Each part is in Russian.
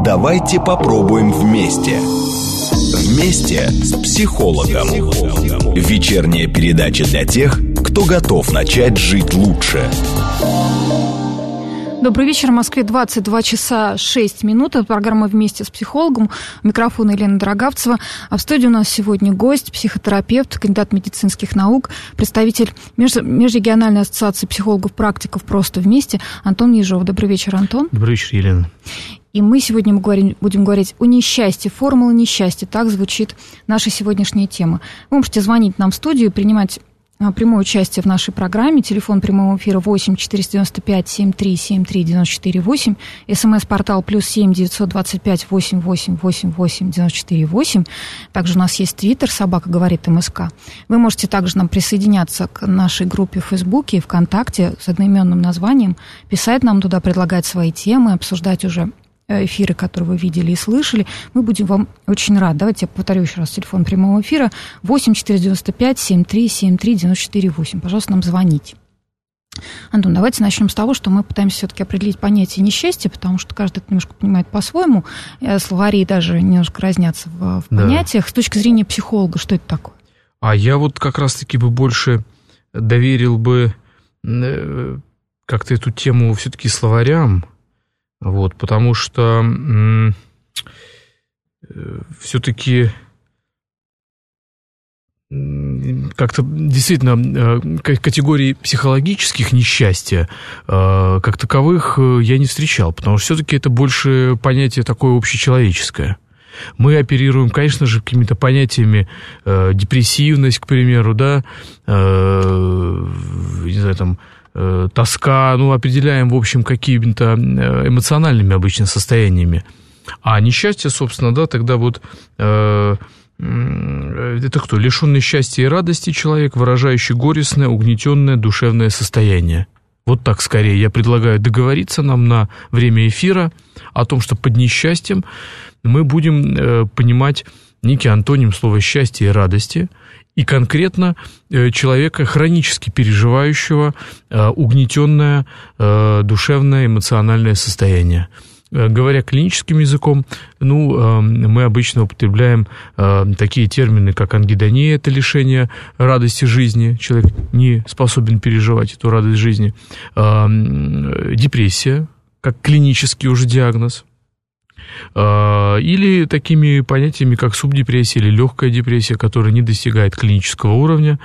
Давайте попробуем вместе. Вместе с психологом. Вечерняя передача для тех, кто готов начать жить лучше. Добрый вечер. В Москве 22 часа 6 минут. Это программа «Вместе с психологом». У микрофона Елена Дрогавцева. А в студии у нас сегодня гость, психотерапевт, кандидат медицинских наук, представитель Межрегиональной ассоциации психологов-практиков «Просто вместе» Антон Ежов. Добрый вечер, Антон. Добрый вечер, Елена. И мы сегодня будем говорить о несчастье, формула несчастья. Так звучит наша сегодняшняя тема. Вы можете звонить нам в студию, принимать прямое участие в нашей программе. Телефон прямого эфира 8 495 73 73 94 8. СМС-портал +7 925 88 88 94 8. Также у нас есть Твиттер, собака говорит МСК. Вы можете также нам присоединяться к нашей группе в Фейсбуке и ВКонтакте с одноименным названием, писать нам туда, предлагать свои темы, обсуждать уже эфиры, которые вы видели и слышали. Мы будем вам очень рады. Давайте я повторю еще раз телефон прямого эфира 8 495 73 73 94 8. Пожалуйста, нам звоните. Антон, давайте начнем с того, что мы пытаемся все-таки определить понятие несчастья, потому что каждый это немножко понимает по-своему. Словари даже немножко разнятся в понятиях. С точки зрения психолога, что это такое? А я вот как раз-таки бы больше доверил бы как-то эту тему все-таки словарям. Вот, потому что все-таки как-то действительно категории психологических несчастья как таковых я не встречал, потому что все-таки это больше понятие такое общечеловеческое. Мы оперируем, конечно же, какими-то понятиями депрессивность, к примеру, да, не знаю, там, тоска, определяем, в общем, какими-то эмоциональными обычно состояниями. А несчастье, собственно, да, тогда вот это кто? Лишенный счастья и радости человек, выражающий горестное, угнетенное душевное состояние. Вот так скорее я предлагаю договориться нам на время эфира о том, что под несчастьем мы будем понимать некий антоним слова «счастье» и «радости», и конкретно человека, хронически переживающего угнетенное душевное, эмоциональное состояние. Говоря клиническим языком, мы обычно употребляем такие термины, как ангидония, это лишение радости жизни, человек не способен переживать эту радость жизни, депрессия, как клинический уже диагноз, или такими понятиями, как субдепрессия или легкая депрессия, которая не достигает клинического уровня,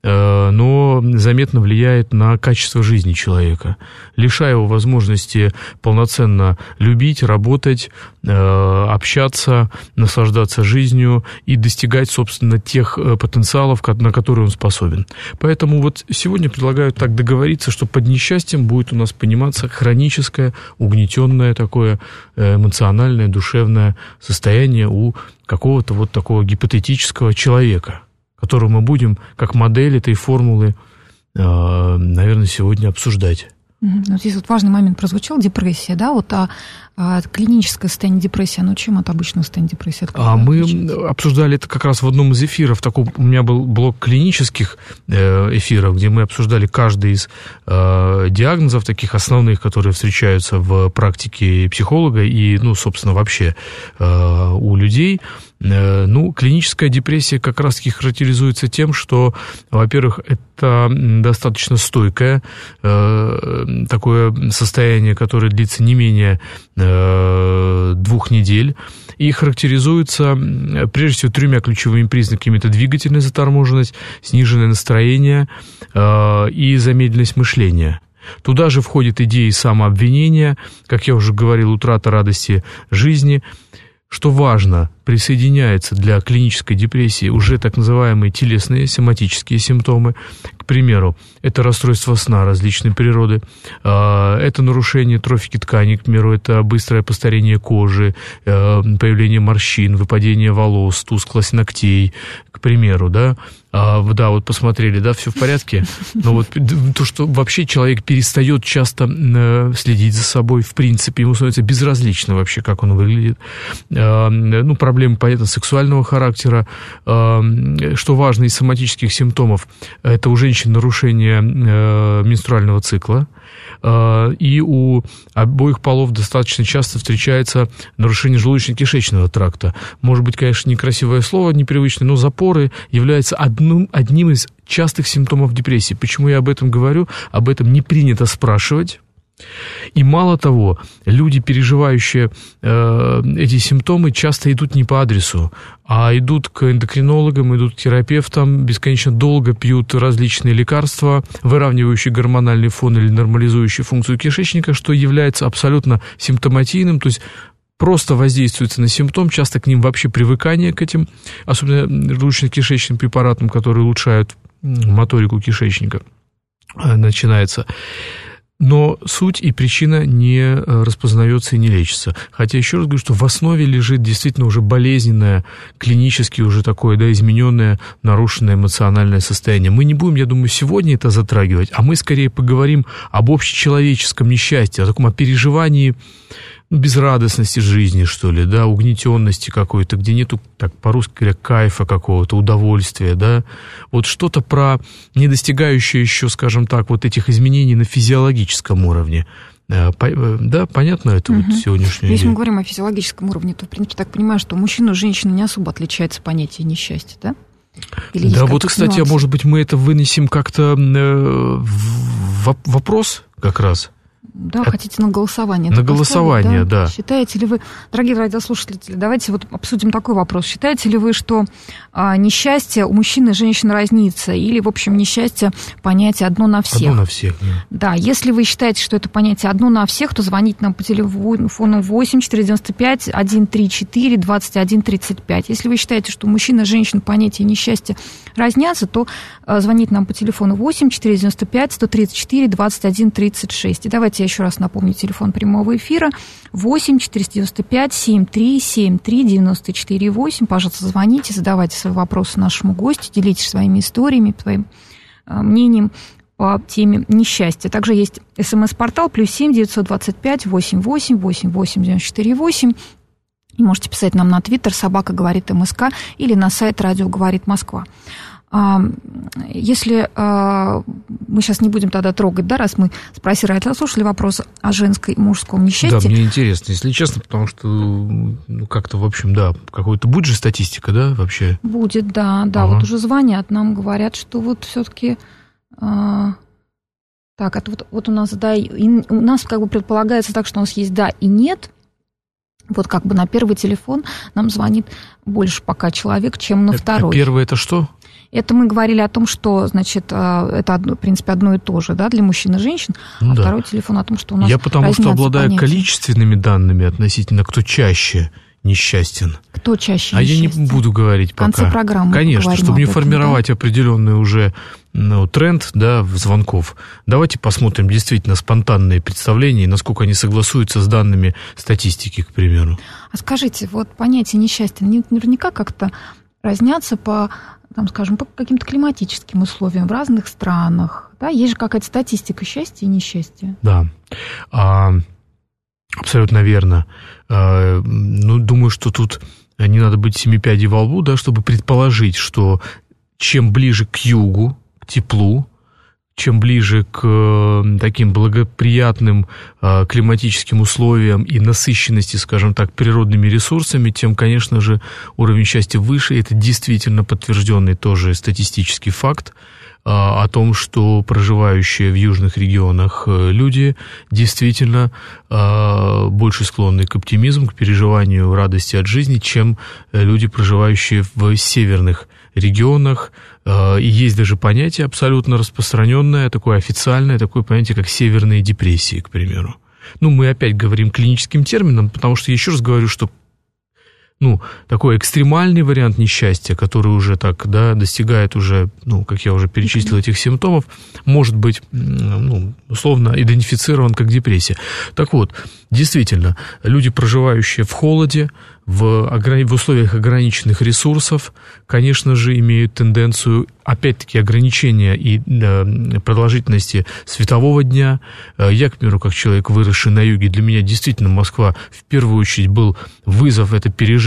но заметно влияет на качество жизни человека, лишая его возможности полноценно любить, работать, общаться, наслаждаться жизнью и достигать, собственно, тех потенциалов, на которые он способен. Поэтому вот сегодня предлагаю так договориться, что под несчастьем будет у нас пониматься хроническое, угнетенное такое эмоциональное, душевное состояние у какого-то вот такого гипотетического человека, которую мы будем, как модель этой формулы, наверное, сегодня обсуждать. Вот здесь вот важный момент прозвучал, депрессия, да, вот клиническое состояние депрессии, оно чем от обычного состояния депрессии отличается? Мы обсуждали это как раз в одном из эфиров, у меня был блок клинических эфиров, где мы обсуждали каждый из диагнозов таких основных, которые встречаются в практике психолога и, собственно, вообще у людей. Клиническая депрессия как раз-таки характеризуется тем, что, во-первых, это достаточно стойкое такое состояние, которое длится не менее 2 недель, и характеризуется, прежде всего, 3 ключевыми признаками. Это двигательная заторможенность, сниженное настроение и замедленность мышления. Туда же входят идеи самообвинения, как я уже говорил, утрата радости жизни. Что важно, присоединяется для клинической депрессии уже так называемые телесные соматические симптомы. К примеру, это расстройство сна различной природы, это нарушение трофики тканей, к примеру, это быстрое постарение кожи, появление морщин, выпадение волос, тусклость ногтей, к примеру, да. Вот посмотрели, да, все в порядке. Но вот то, что вообще человек перестает часто следить за собой, в принципе, ему становится безразлично вообще, как он выглядит. Проблемы проблемы, понятно, сексуального характера. Что важно, из соматических симптомов, это у женщин нарушение менструального цикла. И у обоих полов достаточно часто встречается нарушение желудочно-кишечного тракта. Может быть, конечно, некрасивое слово, непривычное, но запоры являются одним из частых симптомов депрессии. Почему я об этом говорю? Об этом не принято спрашивать. И мало того, люди, переживающие эти симптомы, часто идут не по адресу, а идут к эндокринологам, идут к терапевтам, бесконечно долго пьют различные лекарства, выравнивающие гормональный фон или нормализующие функцию кишечника, что является абсолютно симптоматийным, то есть просто воздействуется на симптом, часто к ним вообще привыкание к этим, особенно желудочно-кишечным препаратам, которые улучшают моторику кишечника, начинается. Но суть и причина не распознается и не лечится. Хотя, еще раз говорю, что в основе лежит действительно уже болезненное, клинически уже такое, да, измененное, нарушенное эмоциональное состояние. Мы не будем, я думаю, сегодня это затрагивать, а мы скорее поговорим об общечеловеческом несчастье, о таком переживании безрадостности жизни, что ли, да, угнетенности какой-то, где нету, так по-русски говоря, кайфа какого-то, удовольствия, да, вот что-то про недостигающее еще, скажем так, вот этих изменений на физиологическом уровне. Да, понятно это вот сегодняшнее? Если мы говорим о физиологическом уровне, то, в принципе, так понимаю, что у мужчин и женщины не особо отличается понятие несчастья, да? Или да, вот, кстати, нюансы? Может быть, мы это вынесем как-то в вопрос как раз? Да, хотите на голосование. На голосование, да. Считаете ли вы, дорогие радиослушатели, давайте вот обсудим такой вопрос. Считаете ли вы, что несчастье у мужчин и женщин разнится? Или, в общем, несчастье понятие одно на всех? Одно на всех, да. Да, если вы считаете, что это понятие одно на всех, то звоните нам по телефону 8 495 134 21 35. Если вы считаете, что у мужчин и женщин понятие несчастья разнятся, то звоните нам по телефону 8 495 134 21 36. И давайте я еще раз напомню телефон прямого эфира 8 495 73 73 94 8. Пожалуйста, звоните, задавайте свои вопросы нашему гостю, делитесь своими историями, своим мнением по теме несчастья. Также есть СМС-портал +7 925 88 88 94 8. И можете писать нам на Твиттер @говорит_МСК или на сайт «Радио говорит Москва». Если мы сейчас не будем тогда трогать, да, раз мы спросили, слушали вопрос о женской и мужском несчастье. Да, мне интересно, если честно, потому что как-то, в общем, да, какой-то будет же статистика, да, вообще? Будет, да, вот уже звонят, нам говорят, что вот все-таки... Так, это вот у нас, да, у нас как бы предполагается так, что у нас есть да и нет. Вот как бы на первый телефон нам звонит больше пока человек, чем на второй. Первый это что? Это мы говорили о том, что, значит, это, в принципе, одно и то же, да, для мужчин и женщин, а да. Второй телефон о том, что у нас я потому что обладаю количественными данными относительно, кто чаще несчастен. Кто чаще несчастен? А я не буду говорить пока. В конце программы. Конечно, чтобы не формировать определенный уже тренд, да, звонков. Давайте посмотрим действительно спонтанные представления, насколько они согласуются с данными статистики, к примеру. А скажите, вот понятие несчастья наверняка как-то разнятся по, там, скажем, по каким-то климатическим условиям в разных странах. Да? Есть же какая-то статистика счастья и несчастья. Да, абсолютно верно. Думаю, что тут не надо быть семипядей во лбу, да, чтобы предположить, что чем ближе к югу, к теплу, чем ближе к таким благоприятным климатическим условиям и насыщенности, скажем так, природными ресурсами, тем, конечно же, уровень счастья выше. Это действительно подтвержденный тоже статистический факт о том, что проживающие в южных регионах люди действительно больше склонны к оптимизму, к переживанию радости от жизни, чем люди, проживающие в северных регионах. И есть даже понятие абсолютно распространенное, такое официальное, такое понятие, как северные депрессии, к примеру. Мы опять говорим клиническим термином, потому что, еще раз говорю, что такой экстремальный вариант несчастья, который уже так, да, достигает уже, как я уже перечислил, этих симптомов, может быть, условно идентифицирован как депрессия. Так вот, действительно, люди, проживающие в холоде, в условиях ограниченных ресурсов, конечно же, имеют тенденцию, опять-таки, ограничения и продолжительности светового дня. Я, к примеру, как человек, выросший на юге, для меня действительно Москва в первую очередь был вызов это пережить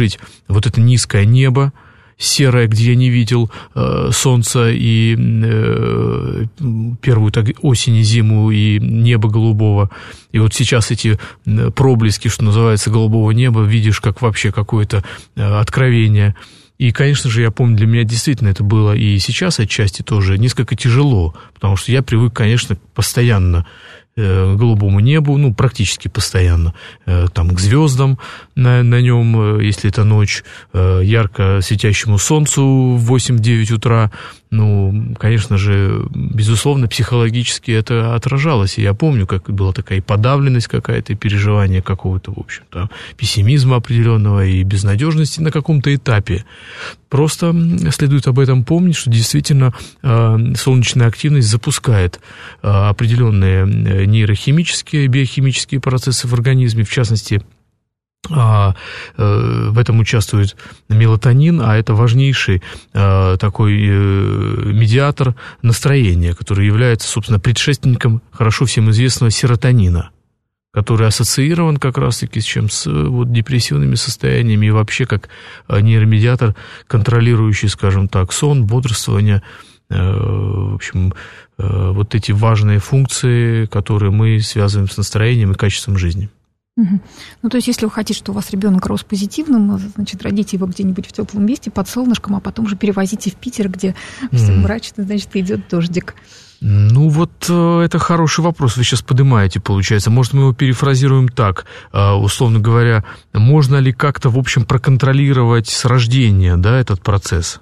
пережить вот это низкое небо, серое, где я не видел солнца и первую осень и зиму, и небо голубого. И вот сейчас эти проблески, что называется, голубого неба, видишь, как вообще какое-то откровение. И, конечно же, я помню, для меня действительно это было и сейчас отчасти тоже несколько тяжело, потому что я привык, конечно, постоянно к голубому небу, ну, практически постоянно, там, к звездам на нем, если это ночь, ярко светящему солнцу в 8-9 утра. Ну, конечно же, безусловно, психологически это отражалось. И я помню, как была такая подавленность какая-то, переживание какого-то, в общем-то, пессимизма определенного и безнадежности на каком-то этапе. Просто следует об этом помнить, что действительно солнечная активность запускает определенные нейрохимические, биохимические процессы в организме, в частности, в этом участвует мелатонин, а это важнейший такой медиатор настроения, который является, собственно, предшественником хорошо всем известного серотонина, который ассоциирован как раз-таки с чем? С вот, депрессивными состояниями и вообще как нейромедиатор, контролирующий, скажем так, сон, бодрствование, в общем, вот эти важные функции, которые мы связываем с настроением и качеством жизни. Угу. Ну, то есть, если вы хотите, чтобы у вас ребенок рос позитивным, значит, родите его где-нибудь в теплом месте под солнышком, а потом же перевозите в Питер, где все мрачно, значит, идет дождик. Ну, вот это хороший вопрос, вы сейчас поднимаете, получается. Может, мы его перефразируем так, условно говоря, можно ли как-то, в общем, проконтролировать с рождения, да, этот процесс?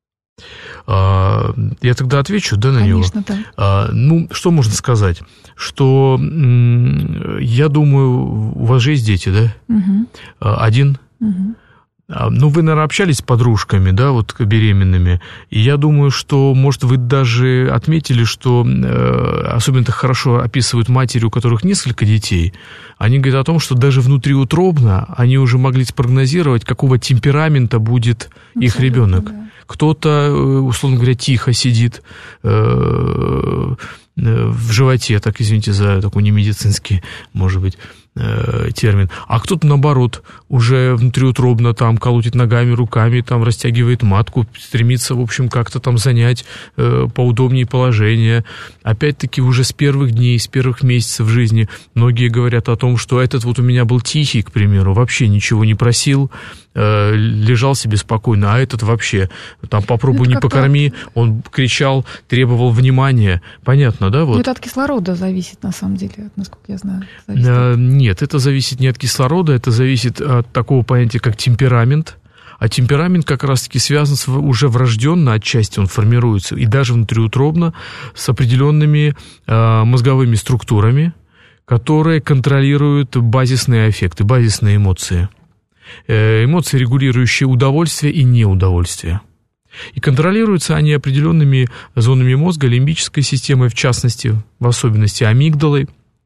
Я тогда отвечу, да, на него? Конечно, да. Ну, что можно сказать? Что, я думаю, у вас же есть дети, да? Угу. Один? Угу. Ну, вы, наверное, общались с подружками, да, вот беременными, и я думаю, что, может, вы даже отметили, что особенно хорошо описывают матери, у которых несколько детей, они говорят о том, что даже внутриутробно они уже могли спрогнозировать, какого темперамента будет их ребенок. Да. Кто-то, условно говоря, тихо сидит в животе, так, извините за такой немедицинский, может быть, термин, а кто-то, наоборот, уже внутриутробно там колотит ногами, руками, там растягивает матку, стремится, в общем, как-то там занять поудобнее положение. Опять-таки, уже с первых дней, с первых месяцев жизни многие говорят о том, что этот вот у меня был тихий, к примеру, вообще ничего не просил, лежал себе спокойно, а этот вообще, там, попробуй не покорми, он кричал, требовал внимания. Понятно, да? Вот. Ну, это от кислорода зависит, на самом деле, насколько я знаю. Нет, это зависит не от кислорода, это зависит от такого понятия, как темперамент. А темперамент как раз-таки связан уже врожденно, отчасти он формируется, и даже внутриутробно, с определенными мозговыми структурами, которые контролируют базисные аффекты, базисные эмоции. Эмоции, регулирующие удовольствие и неудовольствие. И контролируются они определенными зонами мозга, лимбической системой, в частности, в особенности амигдалой.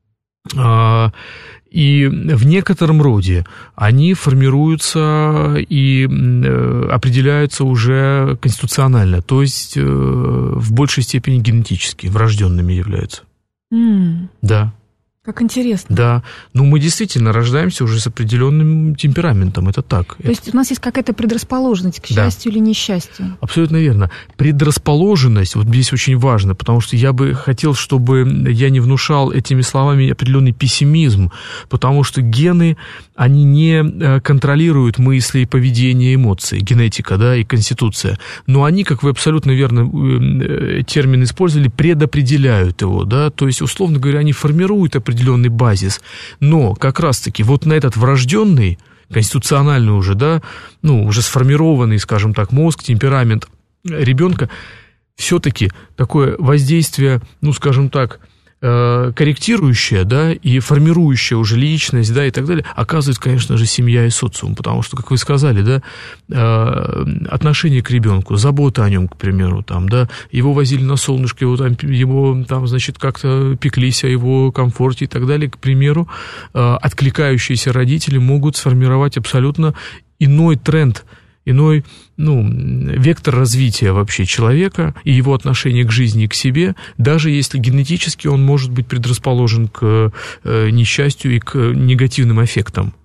И в некотором роде они формируются и определяются уже конституционально, то есть в большей степени генетически, врожденными являются. Да. Как интересно. Да. Ну, мы действительно рождаемся уже с определенным темпераментом, это так. То есть у нас есть какая-то предрасположенность к счастью или несчастью? Абсолютно верно. Предрасположенность, вот здесь очень важно, потому что я бы хотел, чтобы я не внушал этими словами определенный пессимизм, потому что гены, они не контролируют мысли и поведение, эмоции, генетика, да, и конституция, но они, как вы абсолютно верно термин использовали, предопределяют его, да, то есть, условно говоря, они формируют определенный базис, но как раз-таки вот на этот врожденный, конституциональный уже, да, ну, уже сформированный, скажем так, мозг, темперамент ребенка, все-таки такое воздействие, ну, скажем так, корректирующая, да, и формирующая уже личность, да, и так далее, оказывает, конечно же, семья и социум, потому что, как вы сказали, да, отношение к ребенку, забота о нем, к примеру, там, да, его возили на солнышко, его там, значит, как-то пеклись о его комфорте и так далее, к примеру, откликающиеся родители могут сформировать абсолютно иной тренд, иной, ну, вектор развития вообще человека и его отношение к жизни и к себе, даже если генетически он может быть предрасположен к несчастью и к негативным эффектам.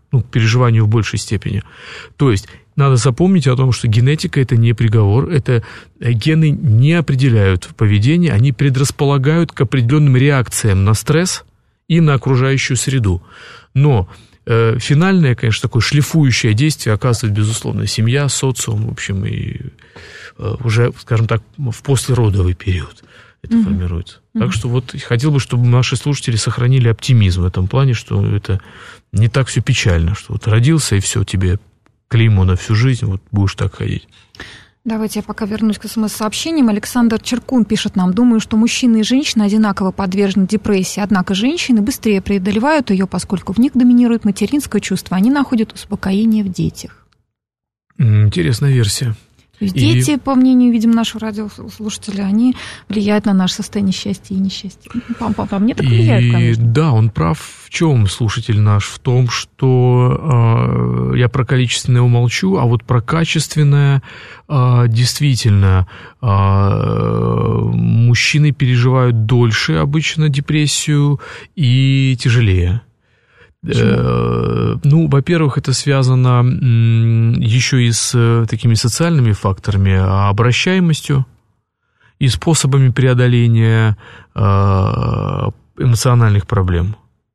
к переживанию в большей степени. То есть надо запомнить о том, что генетика – это не приговор, это гены не определяют поведение, они предрасполагают к определенным реакциям на стресс и на окружающую среду. Но финальное, конечно, такое шлифующее действие оказывает, безусловно, семья, социум, в общем, и уже, скажем так, в послеродовый период это формируется. Так что вот хотел бы, чтобы наши слушатели сохранили оптимизм в этом плане, что это не так все печально, что вот родился, и все, тебе клеймо на всю жизнь, вот будешь так ходить. Давайте я пока вернусь к СМС-сообщениям. Александр Черкун пишет нам: думаю, что мужчины и женщины одинаково подвержены депрессии, однако женщины быстрее преодолевают ее, поскольку в них доминирует материнское чувство, они находят успокоение в детях. Интересная версия. То есть дети, по мнению, видимо, нашего радиослушателя, они влияют на наше состояние счастья и несчастья. По мне так влияют, конечно. Да, он прав. В чем слушатель наш? В том, что я про количественное умолчу, а вот про качественное действительно мужчины переживают дольше обычно депрессию и тяжелее. Ну, во-первых, это связано еще и с такими социальными факторами, обращаемостью и способами преодоления эмоциональных проблем.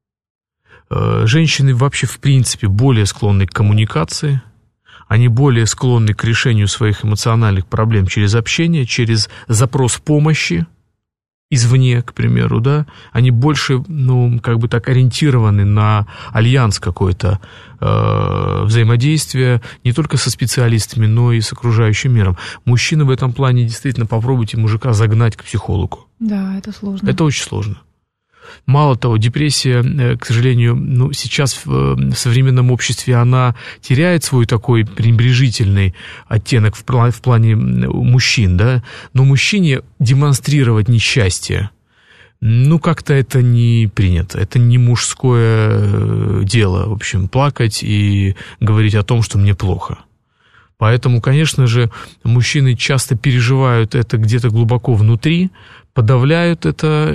Женщины вообще, в принципе, более склонны к коммуникации, они более склонны к решению своих эмоциональных проблем через общение, через запрос помощи извне, к примеру, да, они больше, как бы так ориентированы на альянс какой-то, взаимодействие не только со специалистами, но и с окружающим миром. Мужчины в этом плане действительно, попробуйте мужика загнать к психологу. Да, это сложно. Это очень сложно. Мало того, депрессия, к сожалению, сейчас в современном обществе она теряет свой такой пренебрежительный оттенок в плане мужчин, да, но мужчине демонстрировать несчастье, как-то это не принято, это не мужское дело, в общем, плакать и говорить о том, что мне плохо. Поэтому, конечно же, мужчины часто переживают это где-то глубоко внутри, подавляют это,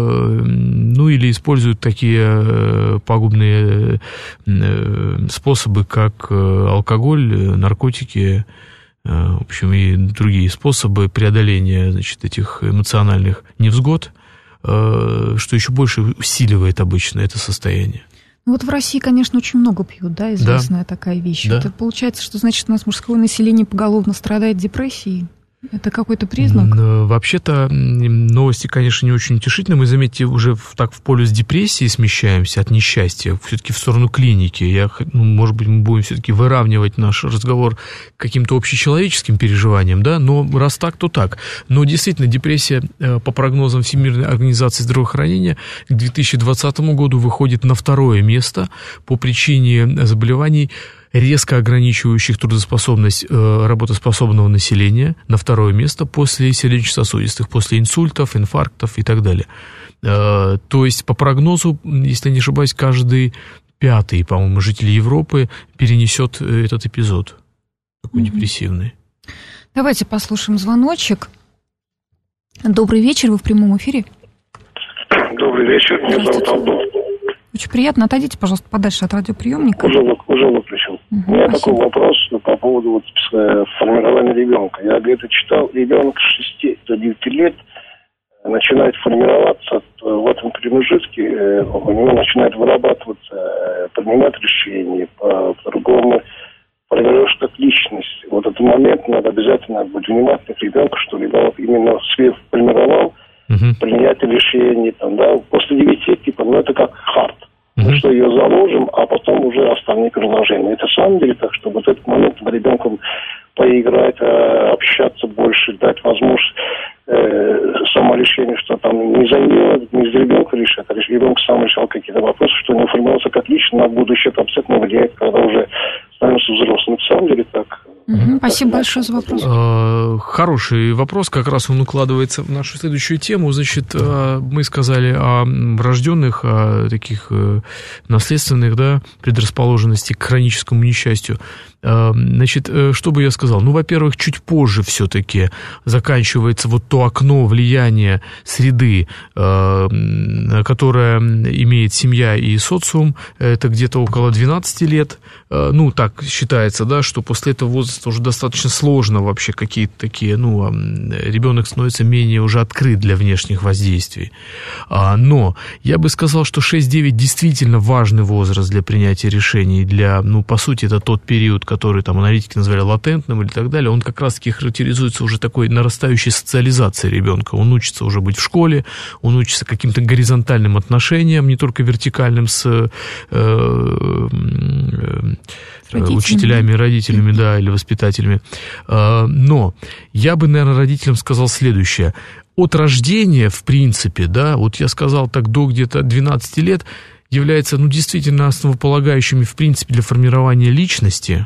или используют такие пагубные способы, как алкоголь, наркотики, в общем, и другие способы преодоления, этих эмоциональных невзгод, что еще больше усиливает обычно это состояние. Вот в России, конечно, очень много пьют, да, известная такая вещь. Да. Это получается, что, значит, у нас мужское население поголовно страдает депрессией? Это какой-то признак? Вообще-то новости, конечно, не очень утешительные. Мы, заметьте, уже в полюс депрессии смещаемся от несчастья, все-таки в сторону клиники. Может быть, мы будем все-таки выравнивать наш разговор к каким-то общечеловеческим переживаниям, да, но раз так, то так. Но действительно, депрессия, по прогнозам Всемирной организации здравоохранения, к 2020 году выходит на второе место по причине заболеваний, резко ограничивающих трудоспособность работоспособного населения, на второе место после сердечно-сосудистых, после инсультов, инфарктов и так далее. То есть, по прогнозу, если не ошибаюсь, каждый пятый, по-моему, житель Европы перенесет этот эпизод, такой депрессивный. Давайте послушаем звоночек. Добрый вечер, вы в прямом эфире. Добрый вечер, меня зовут Антон. Очень приятно. Отойдите, пожалуйста, подальше от радиоприемника. Уже выключил. У меня такой вопрос по поводу формирования ребенка. Я где-то читал, ребенок с 6 до 9 лет начинает формироваться в этом промежутке, у него начинает вырабатываться, принимать решения, по-другому формируешь как личность. Вот этот момент надо обязательно быть внимательным к ребенку, что ребенок именно свет формировал, принятие решений, после 9, это как хард. Мы что ее заложим, а потом уже остальные предложения. Это на самом деле так, что вот этот момент над ребенком поиграть, общаться больше, дать возможность саморешения, что там не за нее, не за ребенка решать, а ребенок сам решал какие-то вопросы, что не формировался как лично, на будущее это обязательно влияет, когда уже становится взрослым. На самом деле так. Спасибо большое за вопрос. Хороший вопрос, как раз он укладывается в нашу следующую тему. Значит, мы сказали о врожденных, о таких наследственных, да, предрасположенностей к хроническому несчастью. Значит, что бы я сказал? Ну, во-первых, чуть позже все-таки заканчивается вот то окно влияния среды, которое имеет семья и социум. Это где-то около 12 лет. Ну, так считается, да, что после этого возраста уже достаточно сложно вообще какие-то такие, ну, ребенок становится менее уже открыт для внешних воздействий. Но я бы сказал, что 6-9 действительно важный возраст для принятия решений, для, ну, по сути, это тот период, который там аналитики назвали латентным или так далее, он как раз-таки характеризуется уже такой нарастающей социализацией ребенка. Он учится уже быть в школе, он учится каким-то горизонтальным отношениям, не только вертикальным с учителями, родителями, да, или воспитателями. Но я бы, наверное, родителям сказал следующее. От рождения, в принципе, да, вот я сказал так, до где-то 12 лет является, ну, действительно основополагающими, в принципе, для формирования личности.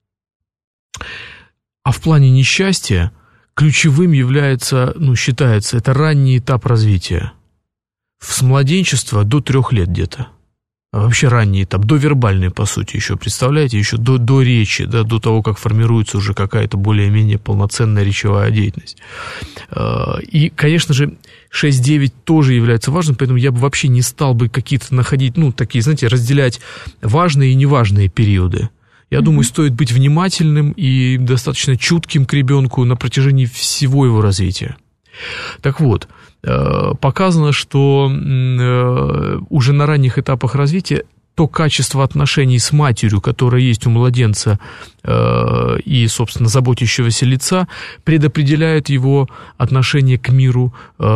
А в плане несчастья ключевым является, ну, считается, это ранний этап развития. С младенчества до 3 лет где-то. А вообще ранний этап, до вербальной, по сути, еще, представляете, еще до речи, да, до того, как формируется уже какая-то более-менее полноценная речевая деятельность. И, конечно же, 6-9 тоже является важным, поэтому я бы вообще не стал бы какие-то находить, ну, такие, знаете, разделять важные и неважные периоды. Я думаю, стоит быть внимательным и достаточно чутким к ребенку на протяжении всего его развития. Так вот, показано, что уже на ранних этапах развития то качество отношений с матерью, которое есть у младенца и, собственно, заботящегося лица, предопределяет его отношение к миру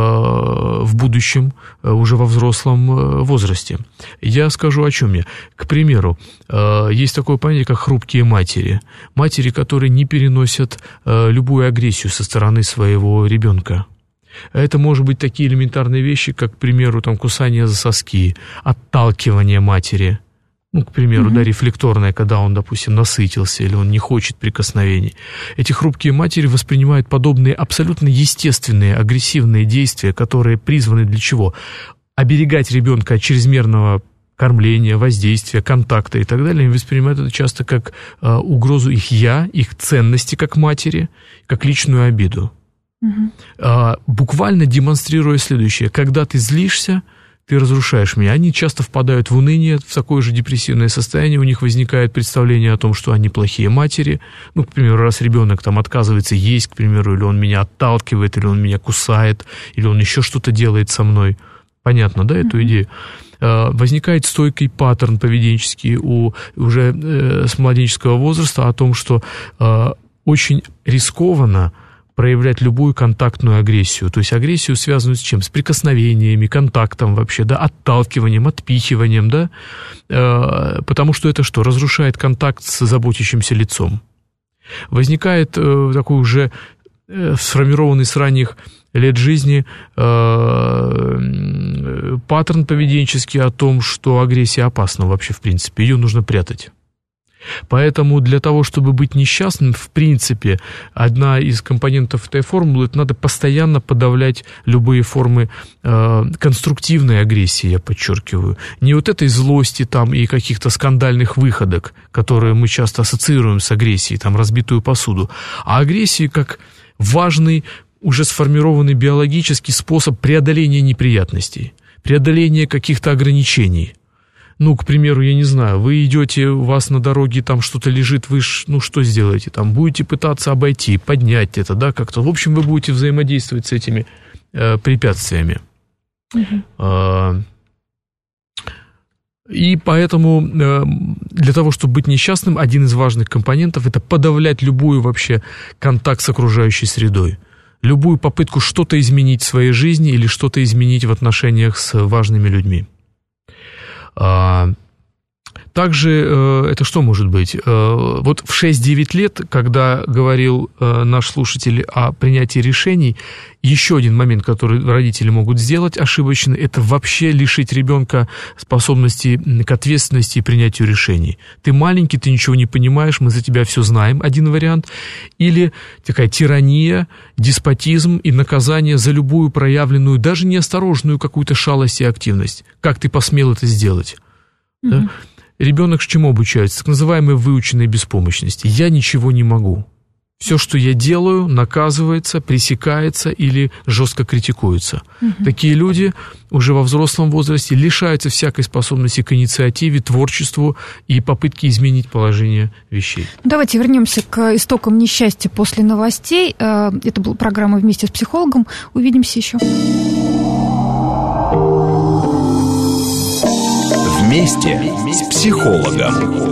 в будущем, уже во взрослом возрасте. Я скажу, о чем я. К примеру, есть такое понятие, как хрупкие матери. Матери, которые не переносят любую агрессию со стороны своего ребенка. Это может быть такие элементарные вещи, как, к примеру, там, кусание за соски, отталкивание матери, ну, к примеру, да, рефлекторное, когда он, допустим, насытился или он не хочет прикосновений. Эти хрупкие матери воспринимают подобные абсолютно естественные агрессивные действия, которые призваны для чего? Оберегать ребенка от чрезмерного кормления, воздействия, контакта и так далее. Они воспринимают это часто как угрозу их «я», их ценности как матери, как личную обиду. Буквально демонстрируя следующее: когда ты злишься, ты разрушаешь меня. Они часто впадают в уныние, в такое же депрессивное состояние, у них возникает представление о том, что они плохие матери. Ну, к примеру, раз ребенок там отказывается есть, к примеру, или он меня отталкивает, или он меня кусает, или он еще что-то делает со мной. Понятно, да, эту идею? Возникает стойкий паттерн поведенческий уже с младенческого возраста о том, что очень рискованно проявлять любую контактную агрессию. То есть агрессию, связанную с чем? С прикосновениями, контактом вообще, да, отталкиванием, отпихиванием, да, потому что это что? Разрушает контакт с заботящимся лицом. Возникает такой уже сформированный с ранних лет жизни паттерн поведенческий о том, что агрессия опасна вообще, в принципе, ее нужно прятать. Поэтому для того, чтобы быть несчастным, в принципе, одна из компонентов этой формулы, это надо постоянно подавлять любые формы конструктивной агрессии, я подчеркиваю. Не вот этой злости там и каких-то скандальных выходок, которые мы часто ассоциируем с агрессией, там разбитую посуду, а агрессии как важный, уже сформированный биологический способ преодоления неприятностей, преодоления каких-то ограничений. Ну, к примеру, я не знаю, вы идете, у вас на дороге там что-то лежит, вы ну что сделаете? Там будете пытаться обойти, поднять это, да, как-то. В общем, вы будете взаимодействовать с этими препятствиями. И поэтому для того, чтобы быть несчастным, один из важных компонентов – это подавлять любую вообще контакт с окружающей средой. Любую попытку что-то изменить в своей жизни или что-то изменить в отношениях с важными людьми. Также это что может быть? Вот в 6-9 лет, когда говорил наш слушатель о принятии решений, еще один момент, который родители могут сделать ошибочно, это вообще лишить ребенка способности к ответственности и принятию решений. Ты маленький, ты ничего не понимаешь, мы за тебя все знаем, один вариант. Или такая тирания, деспотизм и наказание за любую проявленную, даже неосторожную какую-то шалость и активность. Как ты посмел это сделать? Да? Ребенок к чему обучается? Так называемой выученной беспомощности. Я ничего не могу. Все, что я делаю, наказывается, пресекается или жестко критикуется. Такие люди уже во взрослом возрасте лишаются всякой способности к инициативе, творчеству и попытке изменить положение вещей. Давайте вернемся к истокам несчастья после новостей. Это была программа «Вместе с психологом». Увидимся еще. Вместе с психологом.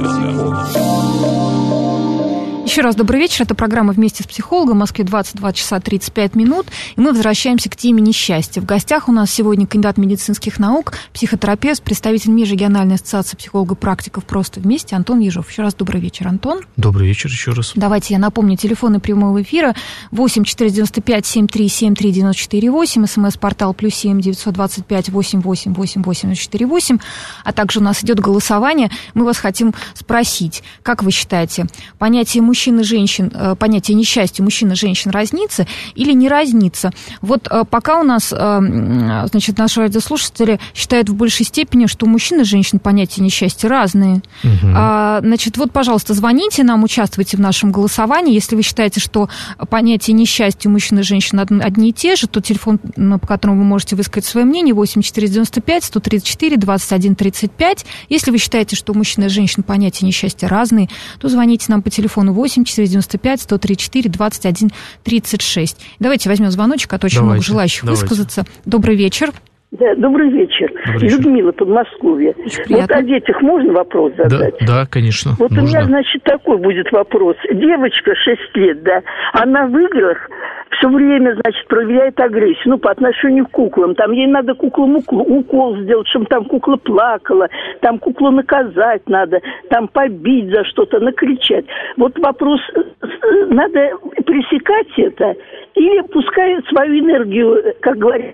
Еще раз добрый вечер. Это программа «Вместе с психологом». В Москве 22 часа 35 минут. И мы возвращаемся к теме несчастья. В гостях у нас сегодня кандидат медицинских наук, психотерапевт, представитель Межрегиональной ассоциации психологов-практиков «Просто вместе» Антон Ежов. Еще раз добрый вечер, Антон. Добрый вечер еще раз. Давайте я напомню, телефоны прямого эфира 8 495 73 73 94 8, смс-портал +7 925 88 88 94 8, а также у нас идет голосование. Мы вас хотим спросить, как вы считаете, понятие мужчин и женщин, понятие несчастья мужчин и женщин разнится или не разнится? Вот пока у нас, значит, наши радиослушатели считают в большей степени, что у мужчин и женщин понятия несчастья разные. Значит, вот, пожалуйста, звоните нам, участвуйте в нашем голосовании. Если вы считаете, что понятие несчастья у мужчин и женщин одни и те же, то телефон, по которому вы можете высказать свое мнение, 8 495 134 21 35. Если вы считаете, что у мужчин и женщин понятия несчастья разные, то звоните нам по телефону 8 495 134 21 36. Давайте возьмем звоночек, а то очень много желающих высказаться. Добрый вечер. Да, добрый вечер. Людмила, Подмосковье. Вот о детях можно вопрос задать? Да, конечно. Вот нужно. У меня, значит, такой будет вопрос. Девочка 6 лет, да, она в играх все время, значит, проявляет агрессию, ну, по отношению к куклам. Там ей надо куклам укол сделать, чтобы там кукла плакала, там куклу наказать надо, там побить за что-то, накричать. Вот вопрос, надо пресекать это или пускай свою энергию, как говорят,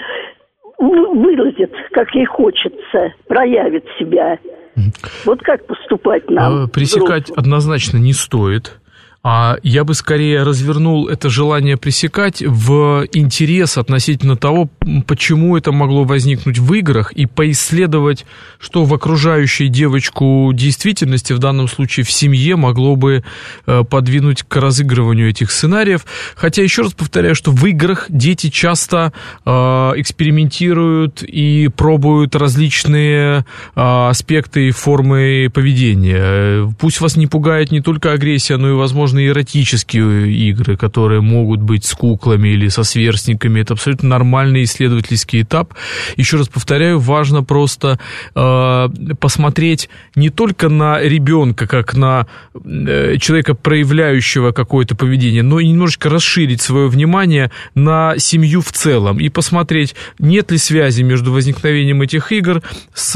выразит, как ей хочется, проявит себя. Вот как поступать нам? Пресекать однозначно не стоит. А я бы скорее развернул это желание пресекать в интерес относительно того, почему это могло возникнуть в играх, и поисследовать, что в окружающей девочку действительности, в данном случае в семье, могло бы подвинуть к разыгрыванию этих сценариев. Хотя, еще раз повторяю, что в играх дети часто экспериментируют и пробуют различные аспекты и формы поведения. Пусть вас не пугает не только агрессия, но и, возможно, эротические игры, которые могут быть с куклами или со сверстниками. Это абсолютно нормальный исследовательский этап. Еще раз повторяю, важно просто посмотреть не только на ребенка, как на человека, проявляющего какое-то поведение, но и немножечко расширить свое внимание на семью в целом и посмотреть, нет ли связи между возникновением этих игр с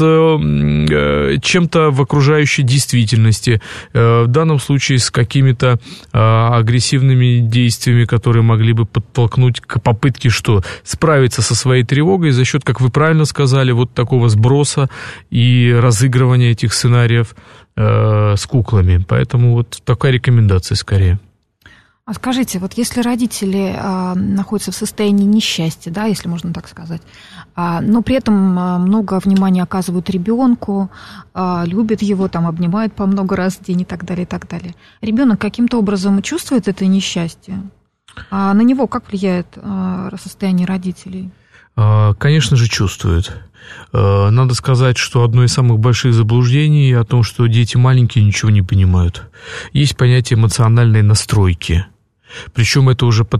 чем-то в окружающей действительности, в данном случае с какими-то агрессивными действиями, которые могли бы подтолкнуть к попытке что? Справиться со своей тревогой за счет, как вы правильно сказали, вот такого сброса и разыгрывания этих сценариев с куклами. Поэтому вот такая рекомендация скорее. А скажите, вот если родители находятся в состоянии несчастья, да, если можно так сказать, но при этом много внимания оказывают ребенку, любят его, там, обнимают по много раз в день и так далее, и так далее. Ребенок каким-то образом чувствует это несчастье? А на него как влияет состояние родителей? Конечно же, чувствует. Надо сказать, что одно из самых больших заблуждений о том, что дети маленькие ничего не понимают. Есть понятие эмоциональной настройки. Причем это уже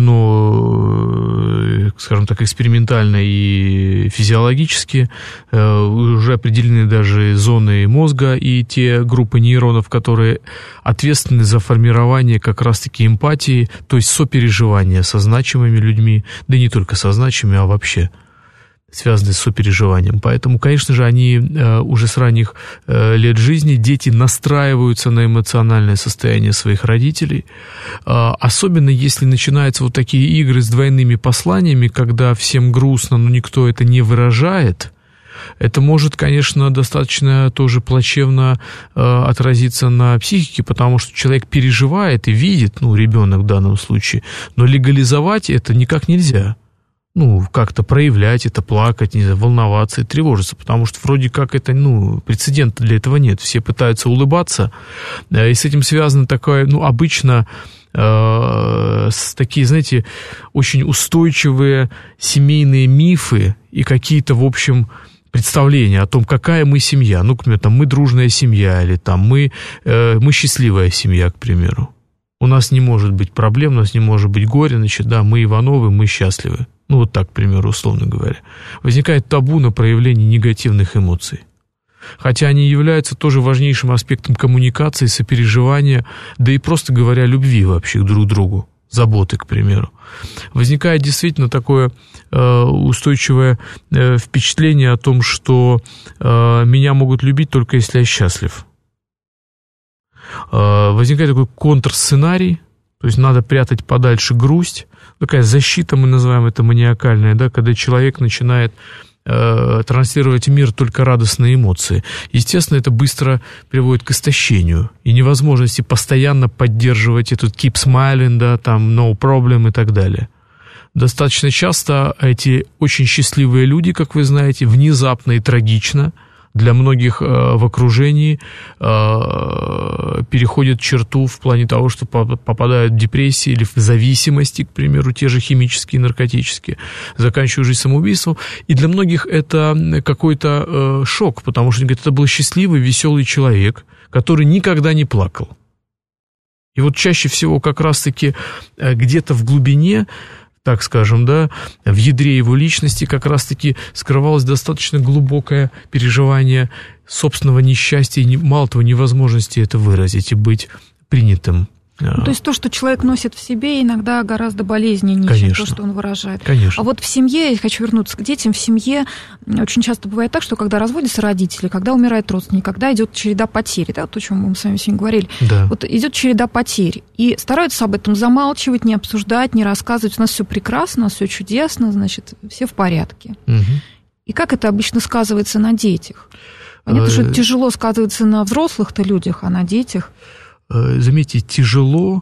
подтверждено, скажем так, экспериментально и физиологически. Уже определены даже зоны мозга и те группы нейронов, которые ответственны за формирование как раз-таки эмпатии, то есть сопереживания со значимыми людьми, да и не только со значимыми, а вообще. связанные с сопереживанием. Поэтому, конечно же, они уже с ранних лет жизни, дети настраиваются на эмоциональное состояние своих родителей. Особенно если начинаются вот такие игры с двойными посланиями, когда всем грустно, но никто это не выражает. Это может, конечно, достаточно тоже плачевно отразиться на психике, потому что человек переживает и видит, ребенок в данном случае, но легализовать это никак нельзя. Как-то проявлять это, плакать, не знаю, волноваться и тревожиться, потому что вроде как это, прецедента для этого нет. Все пытаются улыбаться, и с этим связано такое, обычно такие, знаете, очень устойчивые семейные мифы и какие-то, в общем, представления о том, какая мы семья. К примеру, там, мы дружная семья, или там мы счастливая семья, к примеру. У нас не может быть проблем, у нас не может быть горя, мы Ивановы, мы счастливы. Вот так, к примеру, условно говоря. Возникает табу на проявление негативных эмоций. Хотя они являются тоже важнейшим аспектом коммуникации, сопереживания, да и просто говоря, любви вообще друг к другу, заботы, к примеру. Возникает действительно такое устойчивое впечатление о том, что меня могут любить только если я счастлив. Возникает такой контрсценарий, то есть надо прятать подальше грусть, такая защита, мы называем это маниакальная, когда человек начинает транслировать в мир только радостные эмоции. Естественно, это быстро приводит к истощению и невозможности постоянно поддерживать этот keep smiling, no problem и так далее. Достаточно часто эти очень счастливые люди, как вы знаете, внезапно и трагично для многих в окружении переходят черту в плане того, что попадают в депрессии или в зависимости, к примеру, те же химические, наркотические, заканчивая жизнь самоубийством. И для многих это какой-то шок, потому что, говорят, это был счастливый, веселый человек, который никогда не плакал. И вот чаще всего как раз-таки где-то в глубине, так скажем, в ядре его личности как раз-таки скрывалось достаточно глубокое переживание собственного несчастья и, мало того, невозможности это выразить и быть принятым. То есть то, что человек носит в себе, иногда гораздо болезненнее, чем то, что он выражает. Конечно. А вот в семье, я хочу вернуться к детям, в семье очень часто бывает так, что когда разводятся родители, когда умирает родственник, когда идет череда потерь, то, о чем мы с вами сегодня говорили, вот идет череда потерь, и стараются об этом замалчивать, не обсуждать, не рассказывать. У нас все прекрасно, у нас все чудесно, значит, все в порядке. Угу. И как это обычно сказывается на детях? Понятно, что это тяжело сказывается на взрослых-то людях, а на детях. Заметьте, тяжело,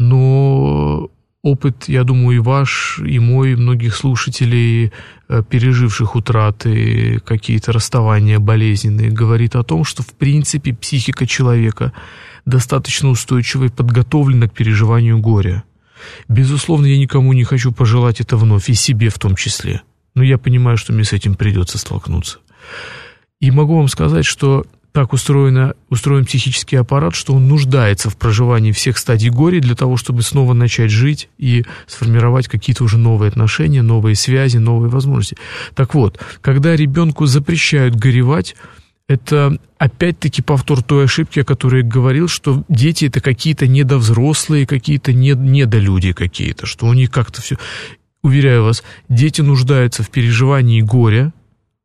но опыт, я думаю, и ваш, и мой, многих слушателей, переживших утраты, какие-то расставания болезненные, говорит о том, что, в принципе, психика человека достаточно устойчива и подготовлена к переживанию горя. Безусловно, я никому не хочу пожелать это вновь, и себе в том числе. Но я понимаю, что мне с этим придется столкнуться. И могу вам сказать, что так устроен психический аппарат, что он нуждается в проживании всех стадий горя для того, чтобы снова начать жить и сформировать какие-то уже новые отношения, новые связи, новые возможности. Так вот, когда ребенку запрещают горевать, это опять-таки повтор той ошибки, о которой я говорил, что дети это какие-то недовзрослые, какие-то недолюди какие-то, что у них как-то все... Уверяю вас, дети нуждаются в переживании горя,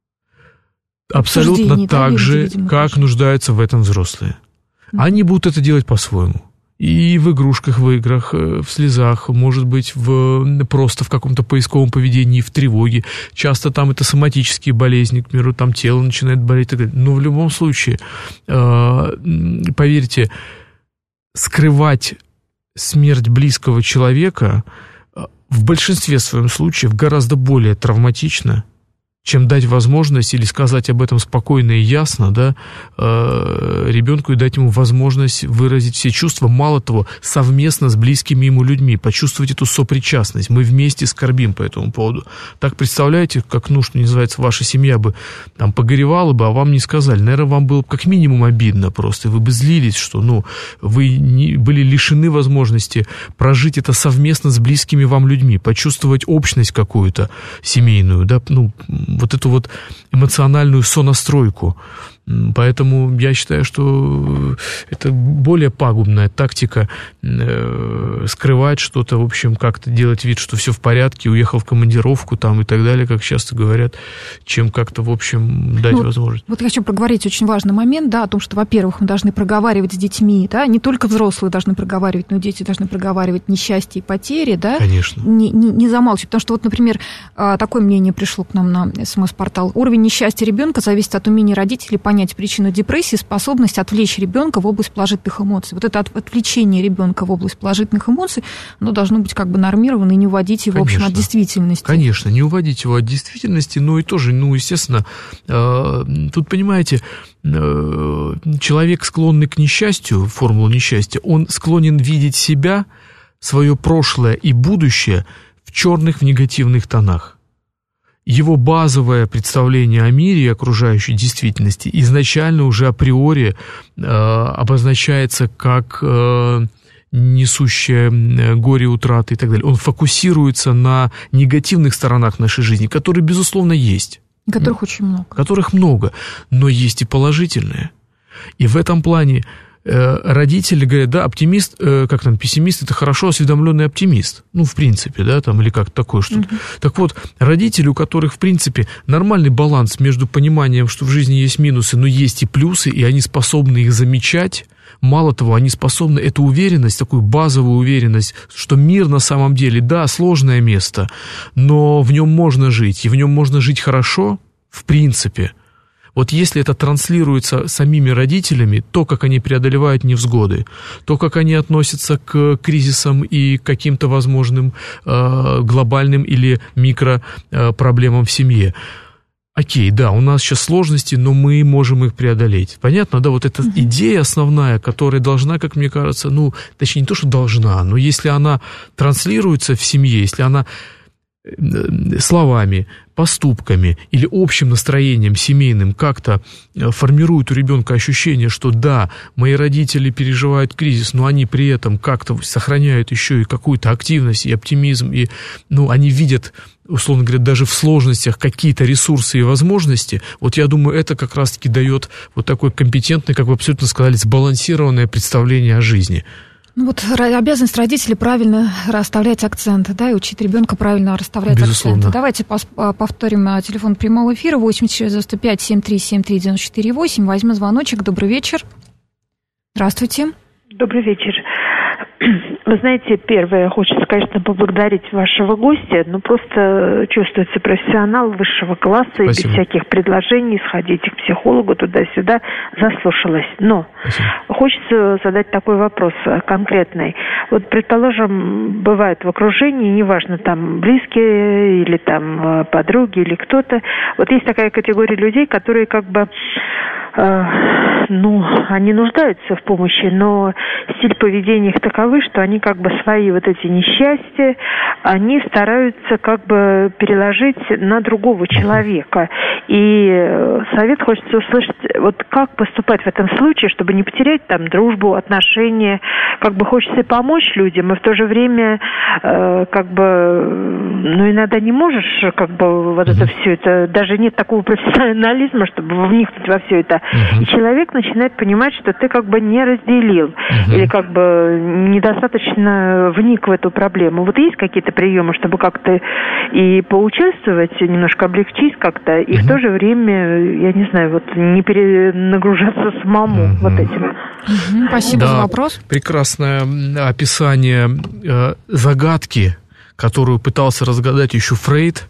абсолютно так же, как нуждаются в этом взрослые. Они будут это делать по-своему. И в игрушках, в играх, в слезах, может быть, просто в каком-то поисковом поведении, в тревоге. Часто там это соматические болезни, к примеру, там тело начинает болеть. Но в любом случае, поверьте, скрывать смерть близкого человека в большинстве своем случаев гораздо более травматично, чем дать возможность или сказать об этом спокойно и ясно, ребенку и дать ему возможность выразить все чувства, мало того, совместно с близкими ему людьми, почувствовать эту сопричастность. Мы вместе скорбим по этому поводу. Так представляете, как, что называется, ваша семья бы там погоревала бы, а вам не сказали. Наверное, вам было как минимум обидно просто. Вы бы злились, что, вы были лишены возможности прожить это совместно с близкими вам людьми, почувствовать общность какую-то семейную, вот эту вот эмоциональную сонастройку. Поэтому я считаю, что это более пагубная тактика скрывать что-то, в общем, как-то делать вид, что все в порядке, уехал в командировку там и так далее, как часто говорят, чем как-то, в общем, дать возможность. Вот я хочу проговорить очень важный момент, да, о том, что, во-первых, мы должны проговаривать с детьми, да, не только взрослые должны проговаривать, но и дети должны проговаривать несчастье и потери, да. Конечно. Не замалчивать, потому что вот, например, такое мнение пришло к нам на СМС-портал. Уровень несчастья ребенка зависит от умения родителей понять причину депрессии, способность отвлечь ребенка в область положительных эмоций. Вот это отвлечение ребенка в область положительных эмоций, оно должно быть как бы нормировано и не уводить его, конечно, в общем, от действительности. Конечно, не уводить его от действительности, но и тоже, естественно, тут, понимаете, человек, склонный к несчастью, формулу несчастья, он склонен видеть себя, свое прошлое и будущее в черных, в негативных тонах. Его базовое представление о мире и окружающей действительности изначально уже априори обозначается как несущее горе, утраты и так далее. Он фокусируется на негативных сторонах нашей жизни, которые, безусловно, есть. Которых очень много. Которых много, но есть и положительные. И в этом плане родители говорят, да, оптимист, пессимист, это хорошо осведомленный оптимист. В принципе, да, там, или как-то такое что-то. Так вот, родители, у которых, в принципе, нормальный баланс между пониманием, что в жизни есть минусы, но есть и плюсы, и они способны их замечать, мало того, они способны эту уверенность, такую базовую уверенность, что мир на самом деле, да, сложное место, но в нем можно жить, и в нем можно жить хорошо, в принципе. Вот если это транслируется самими родителями, то, как они преодолевают невзгоды, то, как они относятся к кризисам и каким-то возможным глобальным или микропроблемам в семье. Окей, да, у нас сейчас сложности, но мы можем их преодолеть. Понятно, да, вот эта идея основная, которая должна, как мне кажется, точнее, не то, что должна, но если она транслируется в семье, если она словами, поступками или общим настроением семейным как-то формирует у ребенка ощущение, что да, мои родители переживают кризис, но они при этом как-то сохраняют еще и какую-то активность и оптимизм, и они видят, условно говоря, даже в сложностях какие-то ресурсы и возможности, вот я думаю, это как раз-таки дает вот такое компетентное, как вы абсолютно сказали, сбалансированное представление о жизни. Обязанность родителей правильно расставлять акценты, да, и учить ребенка правильно расставлять акценты. Давайте повторим телефон прямого эфира 8495-7373-94-8. Возьму звоночек. Добрый вечер. Здравствуйте. Добрый вечер. Вы знаете, первое, хочется, конечно, поблагодарить вашего гостя, просто чувствуется профессионал высшего класса. Спасибо. И без всяких предложений сходите к психологу туда-сюда, заслушалась. Но хочется задать такой вопрос конкретный. Вот, предположим, бывает в окружении, неважно, там близкие или там подруги или кто-то, вот есть такая категория людей, которые они нуждаются в помощи, но стиль поведения их таковы, что они свои вот эти несчастья, они стараются переложить на другого человека. И совет хочется услышать, вот как поступать в этом случае, чтобы не потерять там дружбу, отношения. Хочется помочь людям, и в то же время иногда не можешь вот это все это, даже нет такого профессионализма, чтобы вникнуть во все это. И человек начинает понимать, что ты не разделил или недостаточно вник в эту проблему. Вот есть какие-то приемы, чтобы как-то и поучаствовать, немножко облегчить как-то, и в то же время, я не знаю, не перенагружаться самому вот этим. Спасибо за вопрос. Прекрасное описание загадки, которую пытался разгадать еще Фрейд,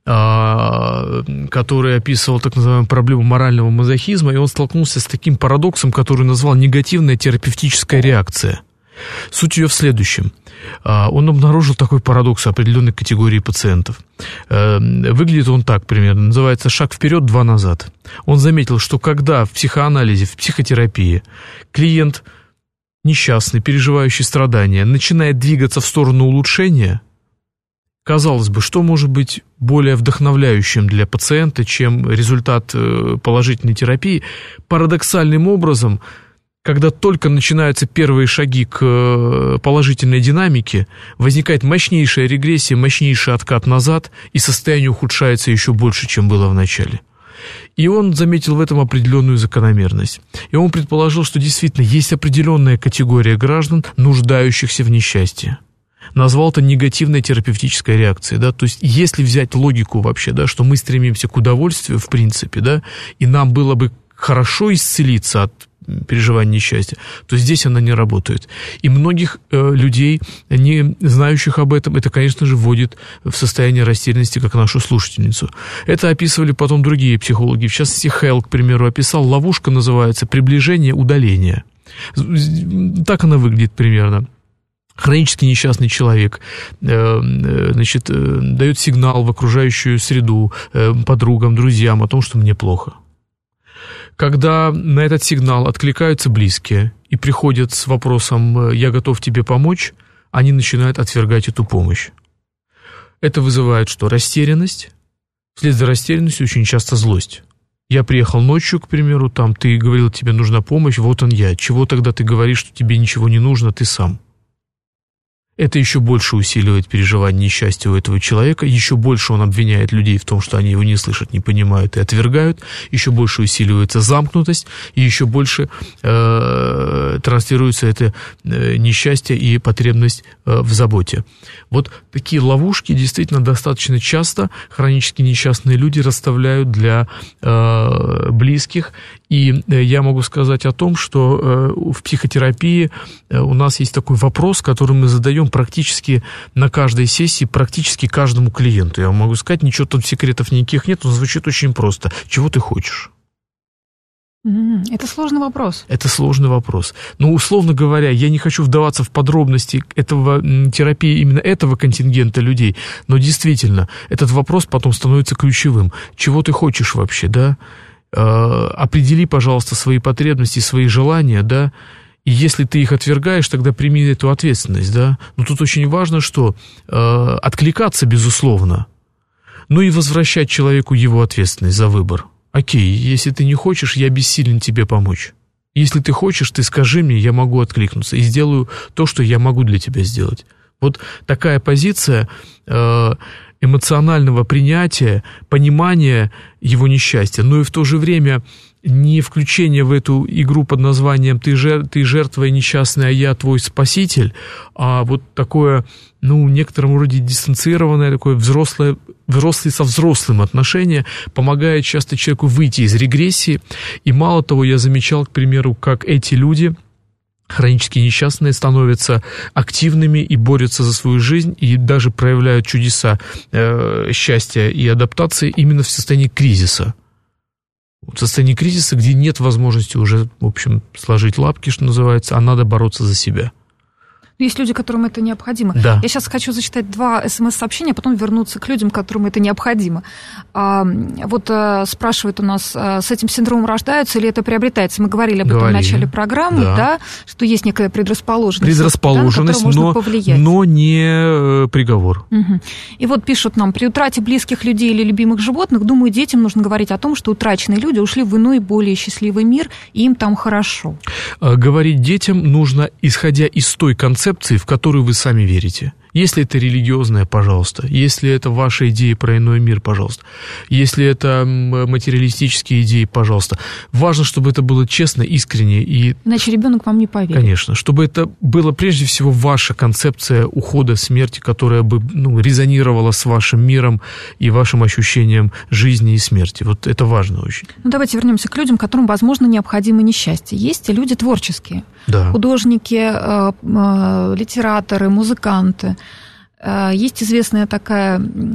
который описывал так называемую проблему морального мазохизма, и он столкнулся с таким парадоксом, который назвал негативная терапевтическая реакция. Суть ее в следующем. Он обнаружил такой парадокс определенной категории пациентов. Выглядит он так примерно, называется «шаг вперед, два назад». Он заметил, что когда в психоанализе, в психотерапии клиент несчастный, переживающий страдания, начинает двигаться в сторону улучшения, казалось бы, что может быть более вдохновляющим для пациента, чем результат положительной терапии? Парадоксальным образом, когда только начинаются первые шаги к положительной динамике, возникает мощнейшая регрессия, мощнейший откат назад, и состояние ухудшается еще больше, чем было в начале. И он заметил в этом определенную закономерность. И он предположил, что действительно есть определенная категория граждан, нуждающихся в несчастье. Назвал это негативной терапевтической реакцией, да, то есть если взять логику вообще, да, что мы стремимся к удовольствию, в принципе, да, и нам было бы хорошо исцелиться от переживания несчастья, то здесь она не работает. И многих людей, не знающих об этом, это, конечно же, вводит в состояние растерянности, как нашу слушательницу. Это описывали потом другие психологи, в частности, Хелл, к примеру, описал, ловушка называется «приближение удаления». Так она выглядит примерно. Хронически несчастный человек, значит, дает сигнал в окружающую среду, подругам, друзьям о том, что мне плохо. Когда на этот сигнал откликаются близкие и приходят с вопросом «я готов тебе помочь», они начинают отвергать эту помощь. Это вызывает что? Растерянность. Вслед за растерянностью очень часто злость. Я приехал ночью, к примеру, там, ты говорил, тебе нужна помощь, вот он я. Чего тогда ты говоришь, что тебе ничего не нужно, ты сам? Это еще больше усиливает переживание несчастья у этого человека, еще больше он обвиняет людей в том, что они его не слышат, не понимают и отвергают, еще больше усиливается замкнутость, и еще больше транслируется это несчастье и потребность в заботе. Вот такие ловушки действительно достаточно часто хронически несчастные люди расставляют для близких. И я могу сказать о том, что в психотерапии у нас есть такой вопрос, который мы задаем практически на каждой сессии, практически каждому клиенту. Я вам могу сказать, ничего тут секретов никаких нет, он звучит очень просто. Чего ты хочешь? Это сложный вопрос. Это сложный вопрос. Но, условно говоря, я не хочу вдаваться в подробности терапии именно этого контингента людей, но действительно, этот вопрос потом становится ключевым. Чего ты хочешь вообще, да? Определи, пожалуйста, свои потребности, свои желания, да, и если ты их отвергаешь, тогда прими эту ответственность, да. Но тут очень важно, что откликаться, безусловно, но и возвращать человеку его ответственность за выбор. Окей, если ты не хочешь, я бессилен тебе помочь. Если ты хочешь, ты скажи мне, я могу откликнуться и сделаю то, что я могу для тебя сделать. Вот такая позиция эмоционального принятия, понимания его несчастья, но и в то же время не включение в эту игру под названием «ты жертва и несчастная, а я твой спаситель», а вот такое, в некотором роде дистанцированное, такое взрослый со взрослым отношение помогает часто человеку выйти из регрессии. И мало того, я замечал, к примеру, как эти люди, хронически несчастные, становятся активными и борются за свою жизнь, и даже проявляют чудеса счастья и адаптации именно в состоянии кризиса. В состоянии кризиса, где нет возможности уже, в общем, сложить лапки, что называется, а надо бороться за себя. Есть люди, которым это необходимо. Да. Я сейчас хочу зачитать 2 СМС-сообщения, а потом вернуться к людям, которым это необходимо. Вот спрашивают у нас, с этим синдромом рождаются или это приобретается? Мы говорили об этом в начале программы, да, что есть некая предрасположенность, на которую можно повлиять. Но не приговор. Угу. И вот пишут нам, при утрате близких людей или любимых животных, думаю, детям нужно говорить о том, что утраченные люди ушли в иной, более счастливый мир, и им там хорошо. Говорить детям нужно, исходя из той концепции, в которую вы сами верите. Если это религиозное, пожалуйста. Если это ваши идеи про иной мир, пожалуйста. Если это материалистические идеи, пожалуйста. Важно, чтобы это было честно, искренне. И... Иначе ребенок вам не поверит. Конечно. Чтобы это было прежде всего ваша концепция ухода, смерти, которая бы резонировала с вашим миром и вашим ощущением жизни и смерти. Вот это важно очень. Давайте вернемся к людям, которым, возможно, необходимо несчастье. Есть люди творческие. Да. Художники, литераторы, музыканты. Есть известная такая,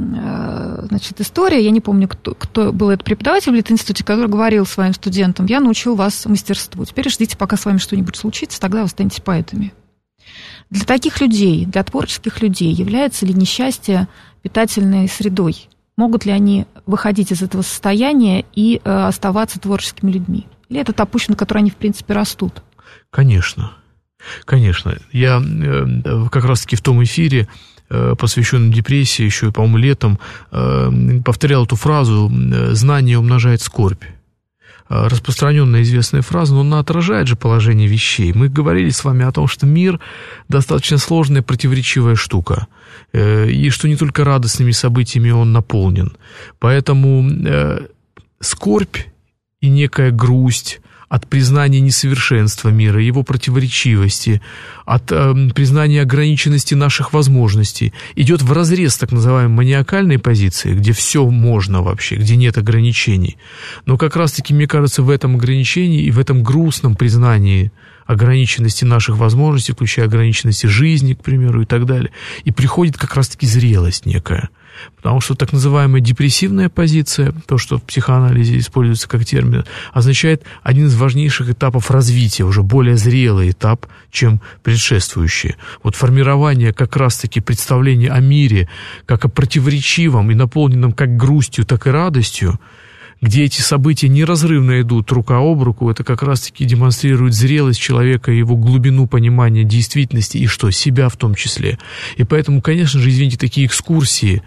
история, я не помню, кто был этот преподаватель в Литинституте, который говорил своим студентам: я научил вас мастерству, теперь ждите, пока с вами что-нибудь случится, тогда вы станете поэтами. Для таких людей, для творческих людей, является ли несчастье питательной средой? Могут ли они выходить из этого состояния и оставаться творческими людьми? Или это та почва, на которой они, в принципе, растут? Конечно. Конечно. Я как раз-таки в том эфире, посвященном депрессии, еще, по-моему, летом, повторял эту фразу «знание умножает скорбь». Распространенная известная фраза, но она отражает же положение вещей. Мы говорили с вами о том, что мир достаточно сложная, противоречивая штука, и что не только радостными событиями он наполнен. Поэтому скорбь и некая грусть от признания несовершенства мира, его противоречивости, от признания ограниченности наших возможностей, идет вразрез так называемой маниакальной позиции, где все можно вообще, где нет ограничений. Но как раз-таки, мне кажется, в этом ограничении и в этом грустном признании ограниченности наших возможностей, включая ограниченности жизни, к примеру, и так далее, и приходит как раз-таки зрелость некая. Потому что так называемая депрессивная позиция, то, что в психоанализе используется как термин, означает один из важнейших этапов развития, уже более зрелый этап, чем предшествующие. Вот формирование как раз-таки представления о мире как о противоречивом и наполненном как грустью, так и радостью, где эти события неразрывно идут рука об руку, это как раз-таки демонстрирует зрелость человека, его глубину понимания действительности и что, себя в том числе. И поэтому, конечно же, извините, такие экскурсии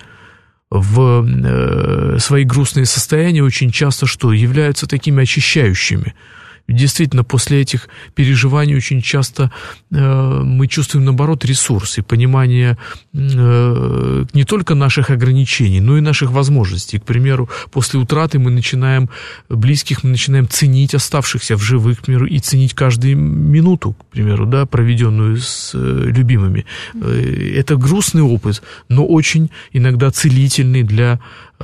в свои грустные состояния очень часто что? Являются такими очищающими. Действительно, после этих переживаний очень часто мы чувствуем, наоборот, ресурс и понимание не только наших ограничений, но и наших возможностей. К примеру, после утраты мы начинаем близких, мы начинаем ценить оставшихся в живых, к примеру, и ценить каждую минуту, к примеру, да, проведенную с любимыми. Это грустный опыт, но очень иногда целительный для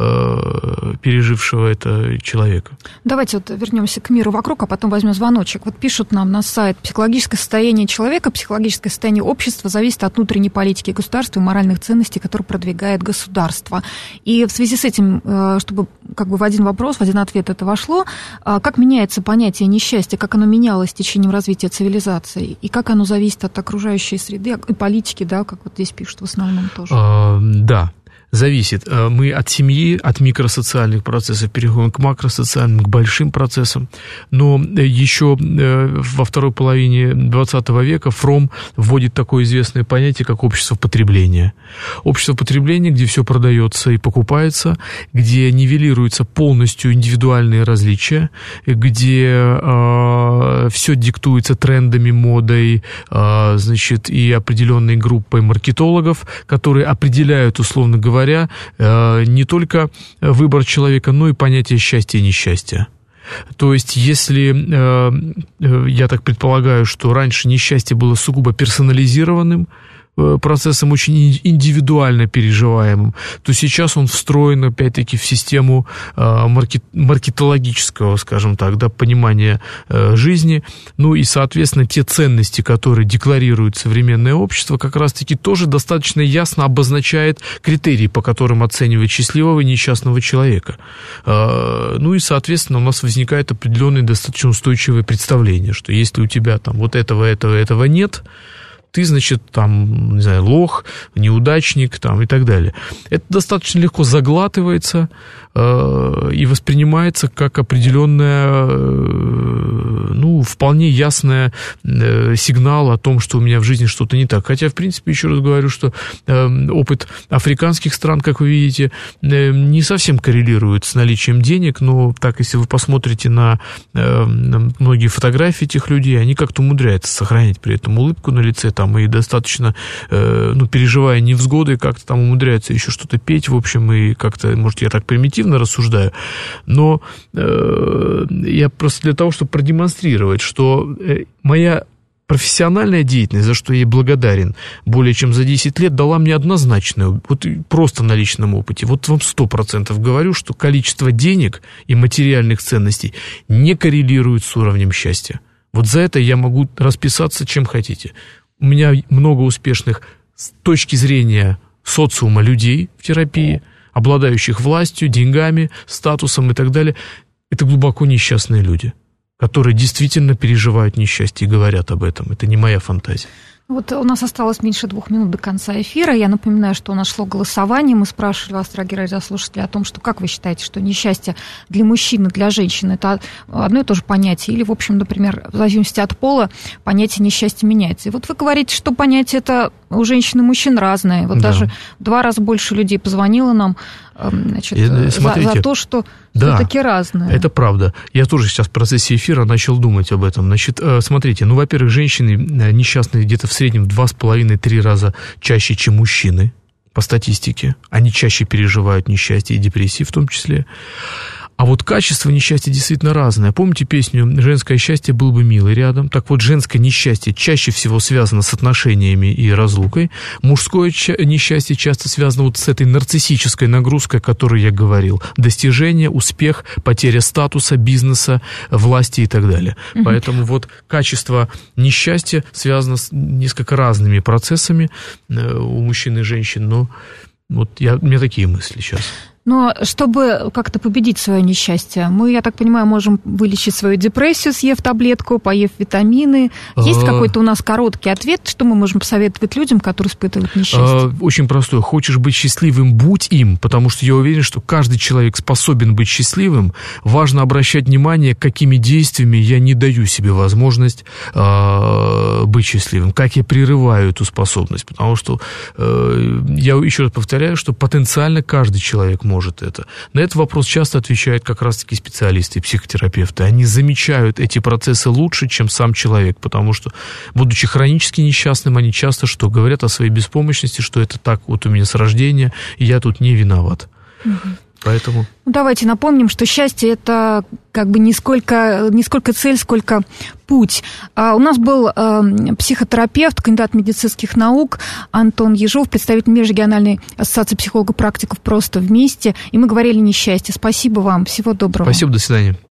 пережившего это человека. Давайте вот вернемся к миру вокруг, а потом возьмем звоночек. Вот пишут нам на сайт: психологическое состояние человека, психологическое состояние общества зависит от внутренней политики государства и моральных ценностей, которые продвигает государство. И в связи с этим, чтобы как бы в один вопрос, в один ответ это вошло, как меняется понятие несчастья, как оно менялось с течением развития цивилизации, и как оно зависит от окружающей среды и политики, да, как вот здесь пишут в основном тоже. Да. Зависит. Мы от семьи, от микросоциальных процессов переходим к макросоциальным, к большим процессам. Но еще во второй половине 20 века Фромм вводит такое известное понятие, как общество потребления. Общество потребления, где все продается и покупается, где нивелируются полностью индивидуальные различия, где все диктуется трендами, модой, значит, и определенной группой маркетологов, которые определяют, условно говоря, не только выбор человека, но и понятие счастья и несчастья. То есть, если, я так предполагаю, что раньше несчастье было сугубо персонализированным процессом, очень индивидуально переживаемым, то сейчас он встроен, опять-таки, в систему маркетологического, скажем так, да, понимания жизни. Ну и, соответственно, те ценности, которые декларирует современное общество, как раз-таки тоже достаточно ясно обозначает критерии, по которым оценивать счастливого и несчастного человека. Ну и, соответственно, у нас возникает определенное достаточно устойчивое представление, что если у тебя там вот этого нет, ты, значит, там, не знаю, лох, неудачник, там, и так далее. Это достаточно легко заглатывается и воспринимается как определенная, ну, вполне ясный сигнал о том, что у меня в жизни что-то не так. Хотя, в принципе, еще раз говорю, что опыт африканских стран, как вы видите, не совсем коррелирует с наличием денег, но так, если вы посмотрите на многие фотографии этих людей, они как-то умудряются сохранять при этом улыбку на лице, там, и достаточно, ну, переживая невзгоды, как-то там умудряются еще что-то петь, в общем, и как-то, может, я так примитивно рассуждаю, но я просто для того, чтобы продемонстрировать, что моя профессиональная деятельность, за что я ей благодарен, более чем за 10 лет, дала мне однозначную, вот просто на личном опыте, вот вам 100% говорю, что количество денег и материальных ценностей не коррелирует с уровнем счастья. Вот за это я могу расписаться чем хотите. У меня много успешных с точки зрения социума людей в терапии, обладающих властью, деньгами, статусом и так далее. Это глубоко несчастные люди, которые действительно переживают несчастье и говорят об этом. Это не моя фантазия. Вот у нас осталось меньше 2 минут до конца эфира. Я напоминаю, что у нас шло голосование. Мы спрашивали вас, дорогие радиослушатели, о том, что как вы считаете, что несчастье для мужчин и для женщин – это одно и то же понятие? Или, в общем, например, в зависимости от пола понятие несчастья меняется? И вот вы говорите, что понятие это у женщин и мужчин разное. Вот да. Даже в 2 раза больше людей позвонило нам, значит, за то, что да, все-таки разное. Это правда. Я тоже сейчас в процессе эфира начал думать об этом. Значит, смотрите, ну, во-первых, женщины несчастные где-то в среднем в 2,5-3 раза чаще, чем мужчины, по статистике. Они чаще переживают несчастье и депрессии в том числе. А вот качество несчастья действительно разное. Помните песню «Женское счастье был бы милый рядом»? Так вот, женское несчастье чаще всего связано с отношениями и разлукой. Мужское несчастье часто связано вот с этой нарциссической нагрузкой, о которой я говорил. Достижение, успех, потеря статуса, бизнеса, власти и так далее. Поэтому вот качество несчастья связано с несколько разными процессами у мужчин и женщин. Но вот у меня такие мысли сейчас. Но чтобы как-то победить свое несчастье, мы, я так понимаю, можем вылечить свою депрессию, съев таблетку, поев витамины. Есть какой-то у нас короткий ответ, что мы можем посоветовать людям, которые испытывают несчастье? Очень простой. Хочешь быть счастливым, будь им, потому что я уверен, что каждый человек способен быть счастливым. Важно обращать внимание, какими действиями я не даю себе возможность быть счастливым, как я прерываю эту способность, потому что я еще раз повторяю, что потенциально каждый человек может это. На этот вопрос часто отвечают как раз-таки специалисты и психотерапевты. Они замечают эти процессы лучше, чем сам человек, потому что, будучи хронически несчастным, они часто что говорят о своей беспомощности, что это так вот у меня с рождения, и я тут не виноват. Поэтому... Давайте напомним, что счастье – это как бы не сколько цель, сколько путь. У нас был психотерапевт, кандидат медицинских наук Антон Ежов, представитель Межрегиональной ассоциации психологов-практиков «Просто вместе». И мы говорили о несчастье. Спасибо вам. Всего доброго. Спасибо, до свидания.